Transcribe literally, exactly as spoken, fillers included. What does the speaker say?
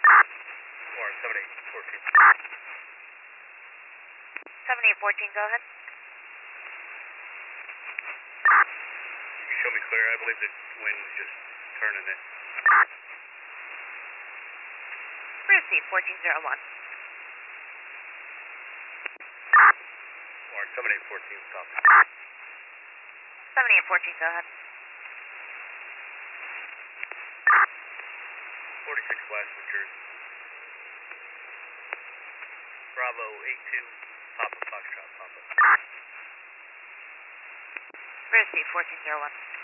Warren, seven eight fourteen. seven eight fourteen, go ahead. You can show me clear. I believe the wind was just turning it. Proceed, fourteen zero one. Warren, seven eight fourteen, stop. seven eight fourteen, go ahead. forty-six West, New Jersey. Bravo eight two, Papa Foxtrot, Papa. Proceed, fourteen zero one.